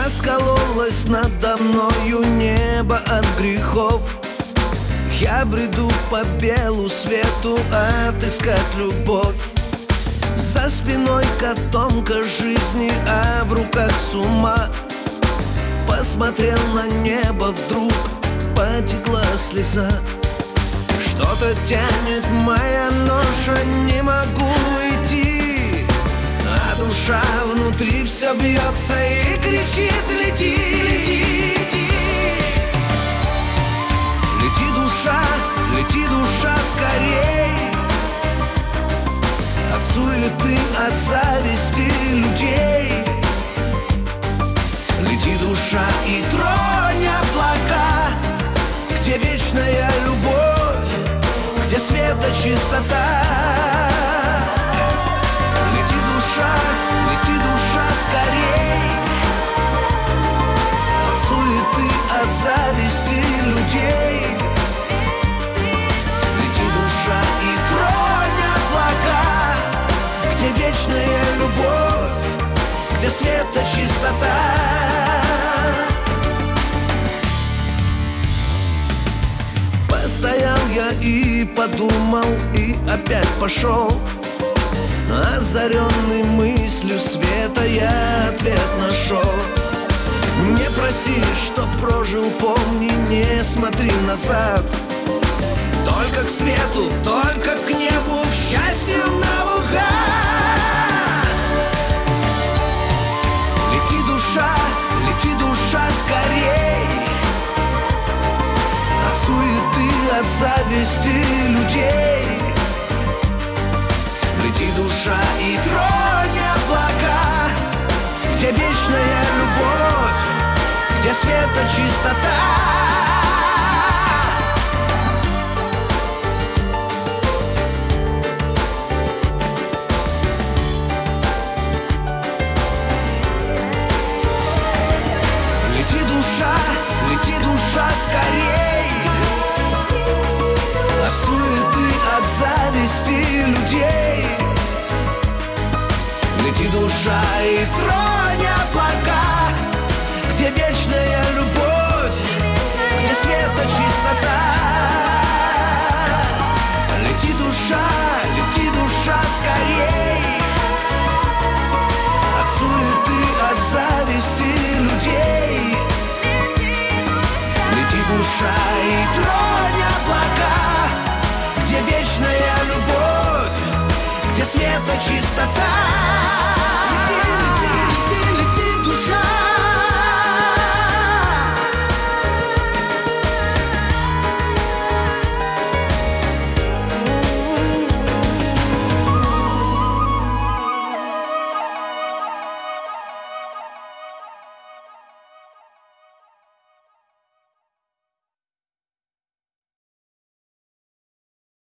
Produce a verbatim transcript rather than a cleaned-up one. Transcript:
Раскололось надо мною небо от грехов. Я бреду по белу свету отыскать любовь. За спиной котомка жизни, а в руках сумма. Посмотрел на небо, вдруг потекла слеза. Что-то тянет моя ноша, не могу идти, а душа внутри все бьется и кричит: лети, лети, лети. Лети, душа, лети, душа, скорей. От суеты, от зависти людей. Лети, душа, и тронь облака, где вечная любовь, где света чистота. Лети, душа, лети, душа, скорей. От суеты, от зависти людей. Лети, душа, и тронь облака, где вечная любовь, где света чистота. Постоял я и подумал, и опять пошел. Озаренный мыслью света я ответ нашел. Не проси, что прожил, помни, не смотри назад. Только к свету, только к небу, к счастью наугад. Лети, душа, лети, душа, скорей. От суеты, от зависти людей. Лети, душа, и тронь облака, где вечная любовь, где света чистота. Лети, душа, лети, душа, скорей. От суеты, от зависти людей. Лети, душа, и тронь облака, где вечная любовь, где света чистота. Лети, душа, лети, душа, скорей. От суеты, от зависти людей. Лети, душа, и тронь облака, где вечная любовь, где света чистота.